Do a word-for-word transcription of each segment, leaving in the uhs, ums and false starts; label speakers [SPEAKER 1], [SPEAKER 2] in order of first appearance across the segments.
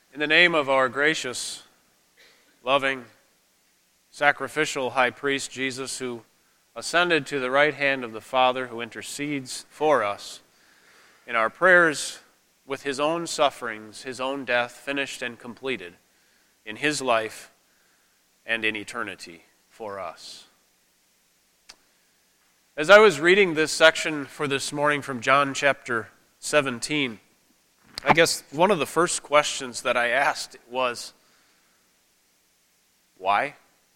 [SPEAKER 1] In the name of our gracious, loving, sacrificial high priest, Jesus, who ascended to the right hand of the Father, who intercedes for us in our prayers with his own sufferings, his own death, finished and completed in his life and in eternity for us. As I was reading this section for this morning from John chapter seventeen, I guess one of the first questions that I asked was, why?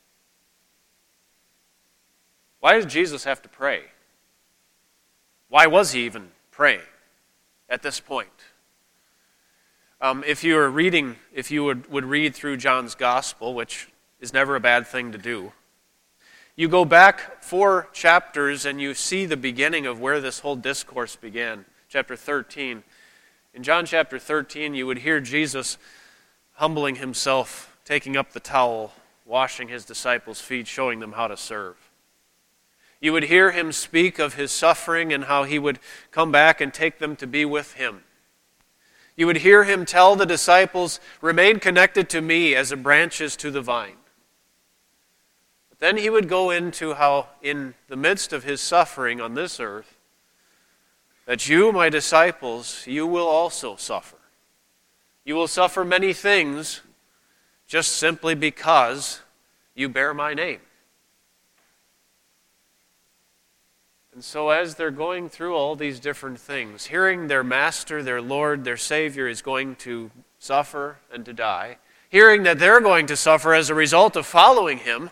[SPEAKER 1] Why did Jesus have to pray? Why was he even praying at this point? Um, if you were reading, if you would, would read through John's Gospel, which is never a bad thing to do, you go back four chapters and you see the beginning of where this whole discourse began, chapter thirteen. In John chapter thirteen, you would hear Jesus humbling himself, taking up the towel, washing his disciples' feet, showing them how to serve. You would hear him speak of his suffering and how he would come back and take them to be with him. You would hear him tell the disciples, "Remain connected to me as a branch is to the vine." But then he would go into how in the midst of his suffering on this earth, that you, my disciples, you will also suffer. You will suffer many things just simply because you bear my name. And so as they're going through all these different things, hearing their master, their Lord, their Savior is going to suffer and to die, hearing that they're going to suffer as a result of following him,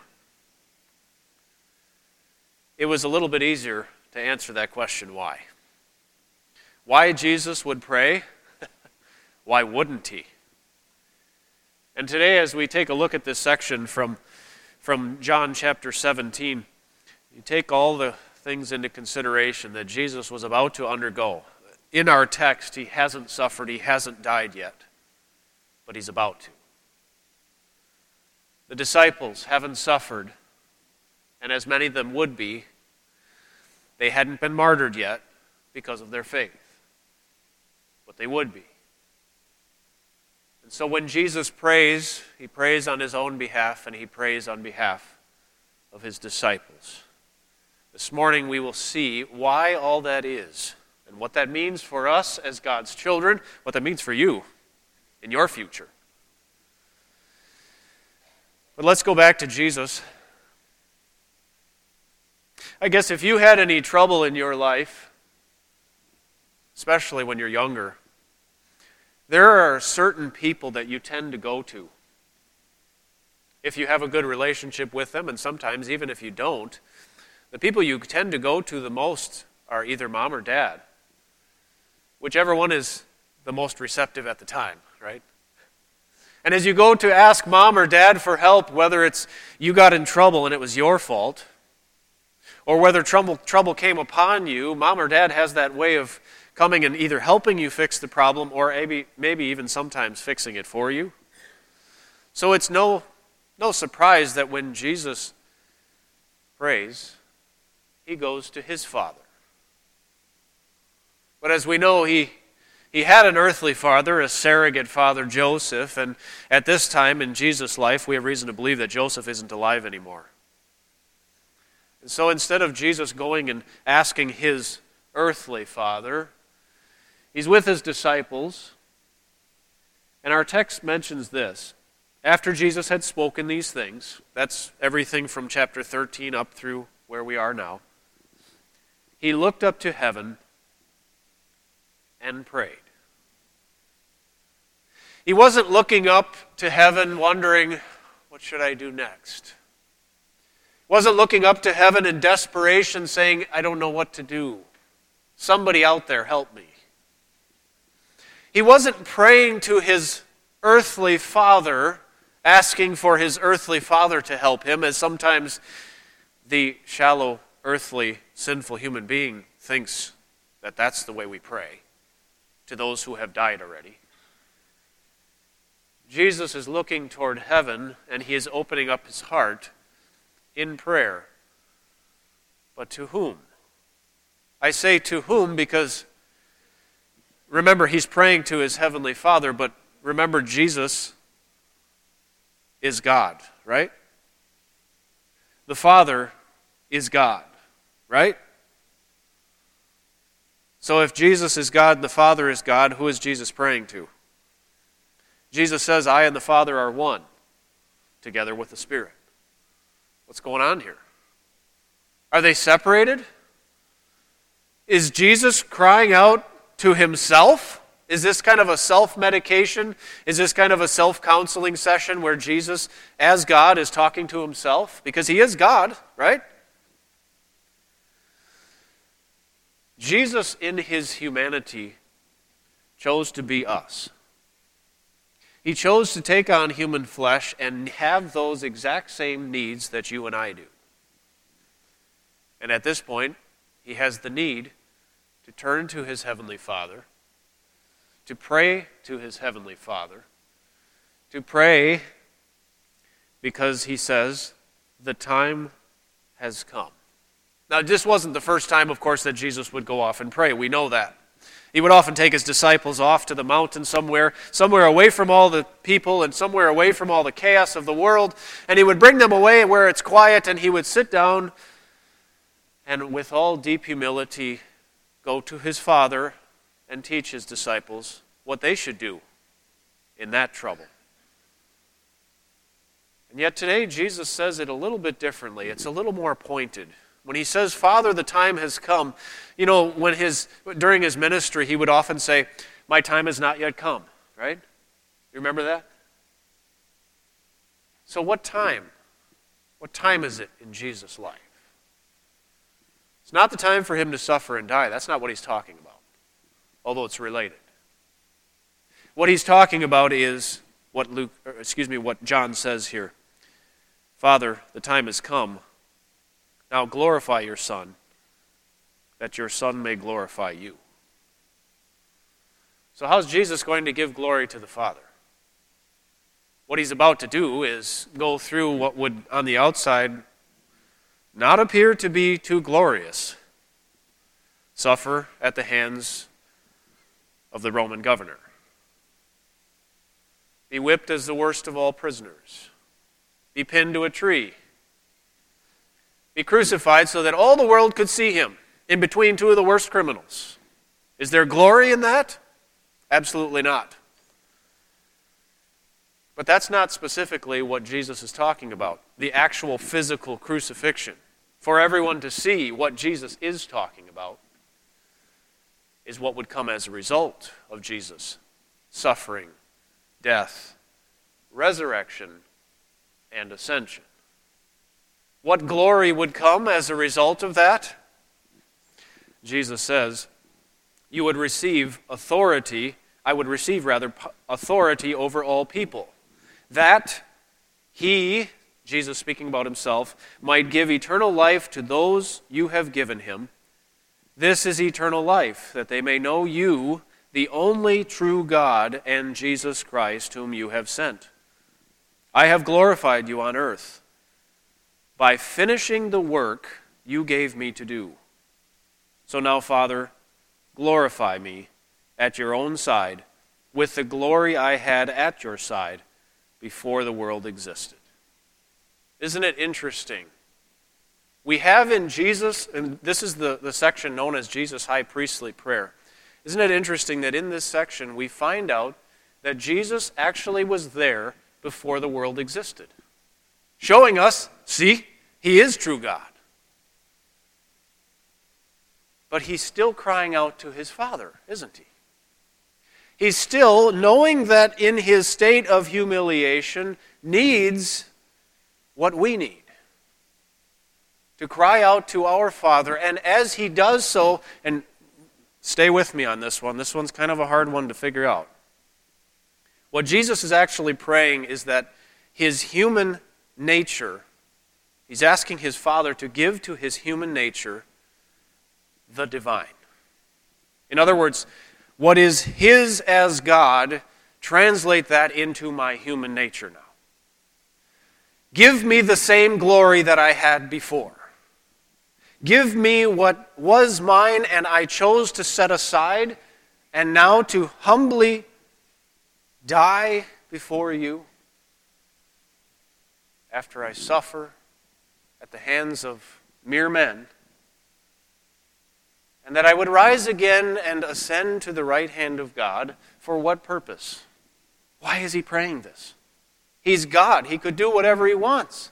[SPEAKER 1] it was a little bit easier to answer that question, why? Why Jesus would pray? Why wouldn't he? And today, as we take a look at this section from, from John chapter seventeen, you take all the things into consideration that Jesus was about to undergo. In our text, he hasn't suffered, he hasn't died yet, but he's about to. The disciples haven't suffered, and as many of them would be, they hadn't been martyred yet because of their faith. But they would be. And so when Jesus prays, he prays on his own behalf and he prays on behalf of his disciples. This morning we will see why all that is and what that means for us as God's children, what that means for you in your future. But let's go back to Jesus. I guess if you had any trouble in your life, especially when you're younger, there are certain people that you tend to go to. If you have a good relationship with them, and sometimes even if you don't, the people you tend to go to the most are either mom or dad. Whichever one is the most receptive at the time, right? And as you go to ask mom or dad for help, whether it's you got in trouble and it was your fault, or whether trouble, trouble came upon you, mom or dad has that way of coming and either helping you fix the problem or maybe, maybe even sometimes fixing it for you. So it's no, no surprise that when Jesus prays, he goes to his Father. But as we know, he, he had an earthly father, a surrogate father, Joseph, and at this time in Jesus' life, we have reason to believe that Joseph isn't alive anymore. And so instead of Jesus going and asking his earthly father, he's with his disciples, and our text mentions this. After Jesus had spoken these things, that's everything from chapter thirteen up through where we are now, he looked up to heaven and prayed. He wasn't looking up to heaven wondering, what should I do next? He wasn't looking up to heaven in desperation saying, I don't know what to do. Somebody out there, help me. He wasn't praying to his earthly father, asking for his earthly father to help him, as sometimes the shallow, earthly, sinful human being thinks that that's the way we pray to those who have died already. Jesus is looking toward heaven, and he is opening up his heart in prayer. But to whom? I say to whom because, remember, he's praying to his heavenly Father, but remember, Jesus is God, right? The Father is God, right? So if Jesus is God and the Father is God, who is Jesus praying to? Jesus says, I and the Father are one, together with the Spirit. What's going on here? Are they separated? Is Jesus crying out to himself? Is this kind of a self-medication? Is this kind of a self-counseling session where Jesus, as God, is talking to himself? Because he is God, right? Jesus, in his humanity, chose to be us. He chose to take on human flesh and have those exact same needs that you and I do. And at this point, he has the need to turn to his heavenly Father, to pray to his heavenly Father, to pray because he says, the time has come. Now, this wasn't the first time, of course, that Jesus would go off and pray. We know that. He would often take his disciples off to the mountain somewhere, somewhere away from all the people and somewhere away from all the chaos of the world, and he would bring them away where it's quiet, and he would sit down and with all deep humility go to his Father and teach his disciples what they should do in that trouble. And yet today, Jesus says it a little bit differently. It's a little more pointed. When he says, Father, the time has come, you know, when his during his ministry, he would often say, my time has not yet come, right? You remember that? So what time? What time is it in Jesus' life? It's not the time for him to suffer and die. That's not what he's talking about, although it's related. What he's talking about is what Luke, or excuse me, what John says here. Father, the time has come. Now glorify your Son, that your Son may glorify you. So how's Jesus going to give glory to the Father? What he's about to do is go through what would, on the outside, not appear to be too glorious. Suffer at the hands of the Roman governor. Be whipped as the worst of all prisoners. Be pinned to a tree. Be crucified so that all the world could see him in between two of the worst criminals. Is there glory in that? Absolutely not. But that's not specifically what Jesus is talking about, the actual physical crucifixion. For everyone to see what Jesus is talking about is what would come as a result of Jesus' suffering, death, resurrection, and ascension. What glory would come as a result of that? Jesus says, you would receive authority, I would receive rather, authority over all people. That he, Jesus speaking about himself, might give eternal life to those you have given him. This is eternal life, that they may know you, the only true God, and Jesus Christ, whom you have sent. I have glorified you on earth by finishing the work you gave me to do. So now, Father, glorify me at your own side with the glory I had at your side before the world existed. Isn't it interesting? We have in Jesus, and this is the, the section known as Jesus' high priestly prayer. Isn't it interesting that in this section we find out that Jesus actually was there before the world existed? Showing us, see, he is true God. But he's still crying out to his Father, isn't he? He's still, knowing that in his state of humiliation, needs what we need. To cry out to our Father, and as he does so, and stay with me on this one, this one's kind of a hard one to figure out. What Jesus is actually praying is that his human nature, he's asking his Father to give to his human nature the divine. In other words, what is his as God, translate that into my human nature now. Give me the same glory that I had before. Give me what was mine and I chose to set aside, and now to humbly die before you after I suffer at the hands of mere men, and that I would rise again and ascend to the right hand of God. For what purpose? Why is he praying this? He's God. He could do whatever he wants.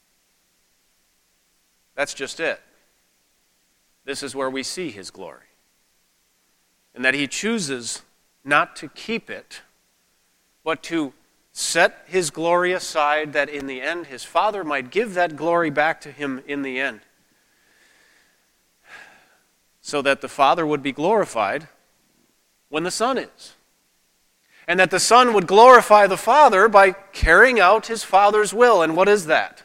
[SPEAKER 1] That's just it. This is where we see his glory. And that he chooses not to keep it, but to set his glory aside, that in the end his Father might give that glory back to him in the end, so that the Father would be glorified when the Son is. And that the Son would glorify the Father by carrying out his Father's will. And what is that?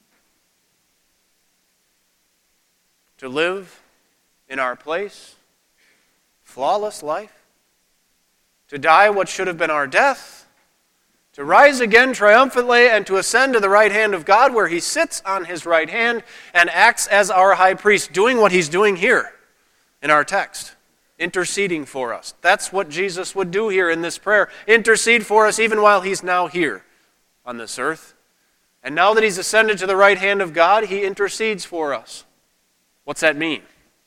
[SPEAKER 1] To live in our place, flawless life, to die what should have been our death, to rise again triumphantly, and to ascend to the right hand of God, where he sits on his right hand and acts as our high priest, doing what he's doing here in our text, interceding for us. That's what Jesus would do here in this prayer, intercede for us even while he's now here on this earth. And now that he's ascended to the right hand of God, he intercedes for us. What's that mean?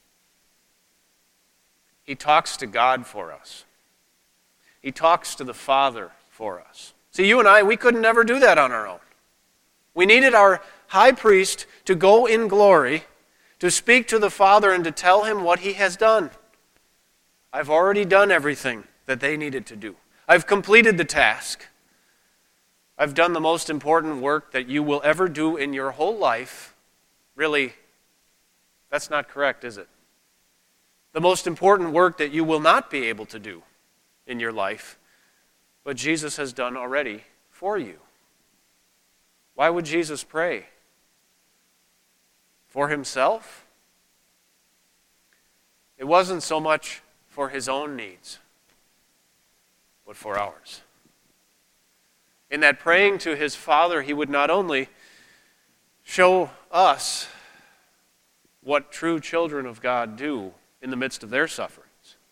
[SPEAKER 1] He talks to God for us. He talks to the Father for us. See, you and I, we couldn't never do that on our own. We needed our high priest to go in glory, to speak to the Father and to tell him what he has done. I've already done everything that they needed to do. I've completed the task. I've done the most important work that you will ever do in your whole life. Really, that's not correct, is it? The most important work that you will not be able to do in your life, but Jesus has done already for you. Why would Jesus pray? For himself? It wasn't so much for his own needs, but for ours. In that praying to his Father, he would not only show us what true children of God do in the midst of their sufferings,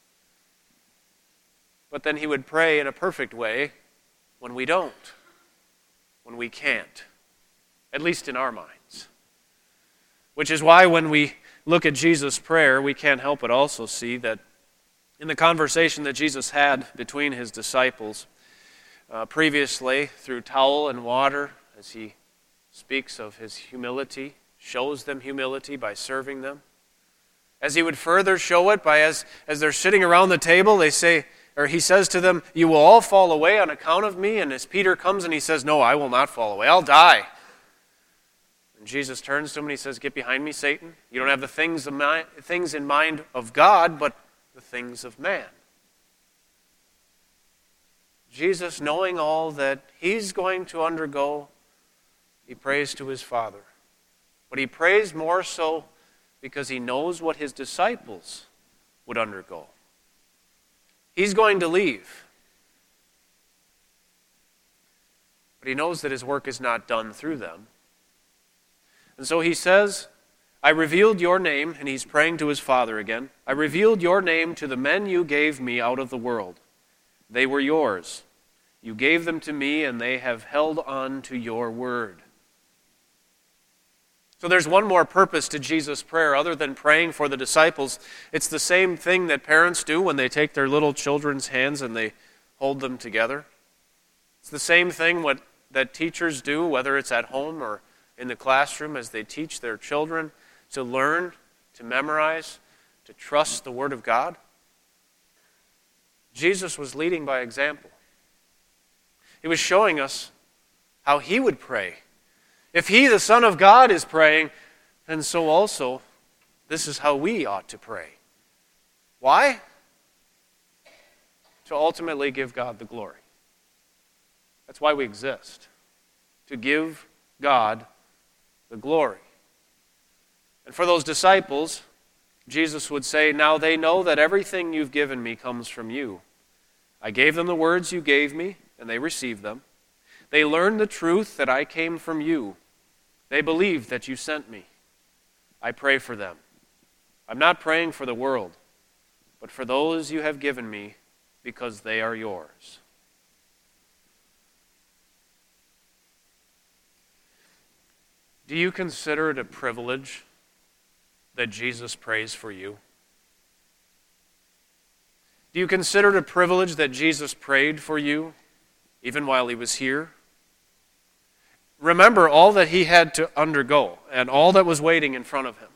[SPEAKER 1] but then he would pray in a perfect way when we don't, when we can't, at least in our minds. Which is why when we look at Jesus' prayer, we can't help but also see that in the conversation that Jesus had between his disciples uh, previously through towel and water, as he speaks of his humility, shows them humility by serving them. As he would further show it by as, as they're sitting around the table, they say, or he says to them, you will all fall away on account of me. And as Peter comes and he says, no, I will not fall away. I'll die. And Jesus turns to him and he says, get behind me, Satan. You don't have the things, of my, things in mind of God, but the things of man. Jesus, knowing all that he's going to undergo, he prays to his Father. But he prays more so because he knows what his disciples would undergo. He's going to leave. But he knows that his work is not done through them. And so he says, I revealed your name, and he's praying to his Father again. I revealed your name to the men you gave me out of the world. They were yours. You gave them to me, and they have held on to your word. So there's one more purpose to Jesus' prayer other than praying for the disciples. It's the same thing that parents do when they take their little children's hands and they hold them together. It's the same thing what, that teachers do, whether it's at home or in the classroom, as they teach their children to learn, to memorize, to trust the Word of God. Jesus was leading by example. He was showing us how he would pray. If he, the Son of God, is praying, then so also this is how we ought to pray. Why? To ultimately give God the glory. That's why we exist. To give God the glory. And for those disciples, Jesus would say, now they know that everything you've given me comes from you. I gave them the words you gave me, and they received them. They learned the truth that I came from you. They believe that you sent me. I pray for them. I'm not praying for the world, but for those you have given me, because they are yours. Do you consider it a privilege that Jesus prays for you? Do you consider it a privilege that Jesus prayed for you even while he was here? Remember all that he had to undergo and all that was waiting in front of him.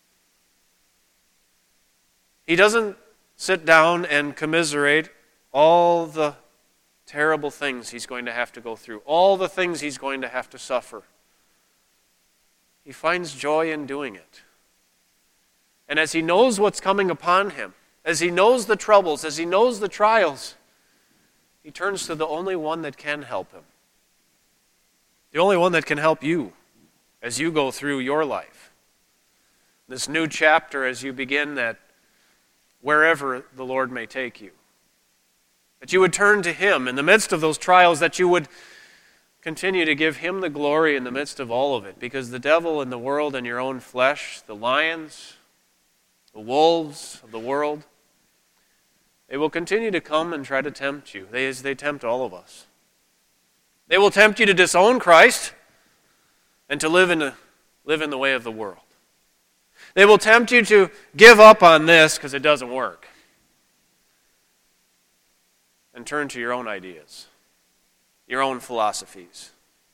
[SPEAKER 1] He doesn't sit down and commiserate all the terrible things he's going to have to go through, all the things he's going to have to suffer. He finds joy in doing it. And as he knows what's coming upon him, as he knows the troubles, as he knows the trials, he turns to the only one that can help him. The only one that can help you as you go through your life. This new chapter as you begin that wherever the Lord may take you. That you would turn to him in the midst of those trials, that you would continue to give him the glory in the midst of all of it. Because the devil and the world and your own flesh, the lions, the wolves of the world, they will continue to come and try to tempt you, they, as they tempt all of us. They will tempt you to disown Christ and to live in, the, live in the way of the world. They will tempt you to give up on this because it doesn't work and turn to your own ideas, your own philosophies.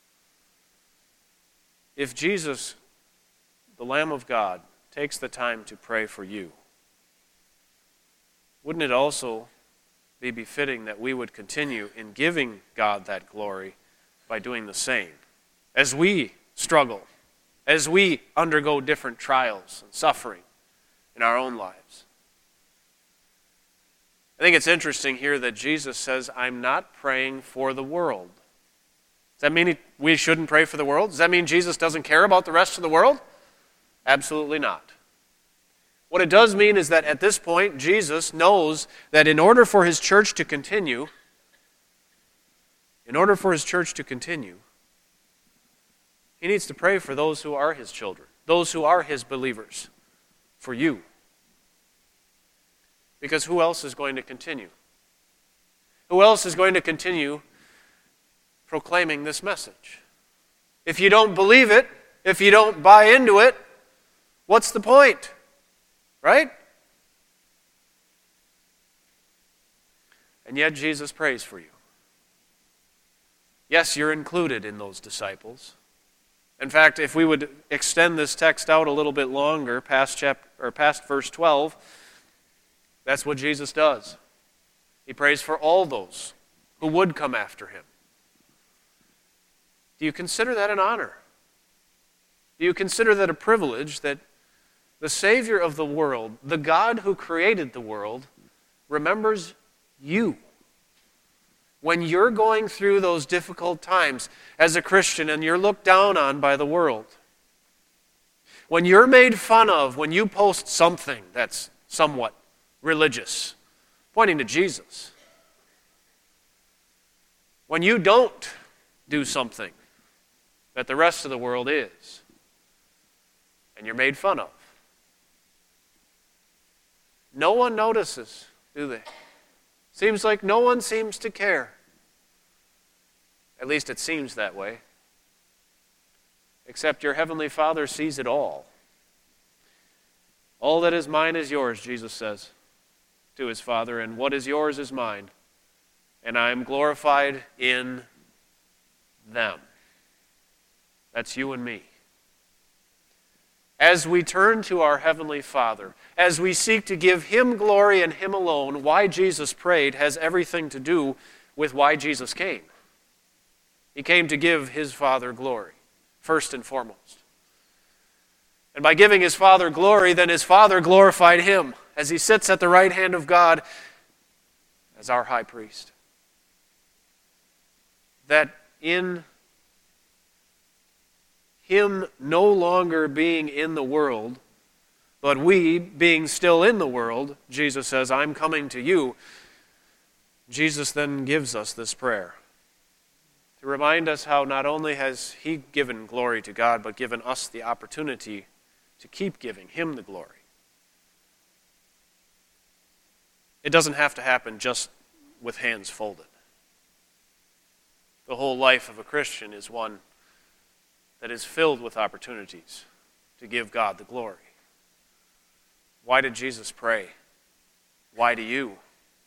[SPEAKER 1] If Jesus, the Lamb of God, takes the time to pray for you, wouldn't it also be befitting that we would continue in giving God that glory by doing the same? As we struggle, as we undergo different trials and suffering in our own lives. I think it's interesting here that Jesus says, I'm not praying for the world. Does that mean we shouldn't pray for the world? Does that mean Jesus doesn't care about the rest of the world? Absolutely not. What it does mean is that at this point, Jesus knows that in order for his church to continue, in order for his church to continue, he needs to pray for those who are his children, those who are his believers, for you. Because who else is going to continue? Who else is going to continue proclaiming this message? If you don't believe it, if you don't buy into it, what's the point? Right? And yet Jesus prays for you. Yes, you're included in those disciples. In fact, if we would extend this text out a little bit longer, past chapter or past verse twelve, that's what Jesus does. He prays for all those who would come after him. Do you consider that an honor? Do you consider that a privilege that the Savior of the world, the God who created the world, remembers you? When you're going through those difficult times as a Christian and you're looked down on by the world, when you're made fun of, when you post something that's somewhat religious, pointing to Jesus, when you don't do something that the rest of the world is, and you're made fun of, no one notices, do they? Seems like no one seems to care. At least it seems that way. Except your heavenly Father sees it all. All that is mine is yours, Jesus says to his Father, and what is yours is mine. And I am glorified in them. That's you and me. As we turn to our Heavenly Father, as we seek to give him glory and him alone, why Jesus prayed has everything to do with why Jesus came. He came to give his Father glory, first and foremost. And by giving his Father glory, then his Father glorified him as he sits at the right hand of God as our high priest. That in him no longer being in the world, but we being still in the world, Jesus says, I'm coming to you. Jesus then gives us this prayer to remind us how not only has he given glory to God, but given us the opportunity to keep giving him the glory. It doesn't have to happen just with hands folded. The whole life of a Christian is one that is filled with opportunities to give God the glory. Why did Jesus pray? Why do you?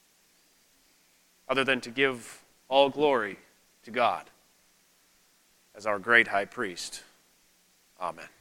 [SPEAKER 1] Other than to give all glory to God as our great high priest. Amen.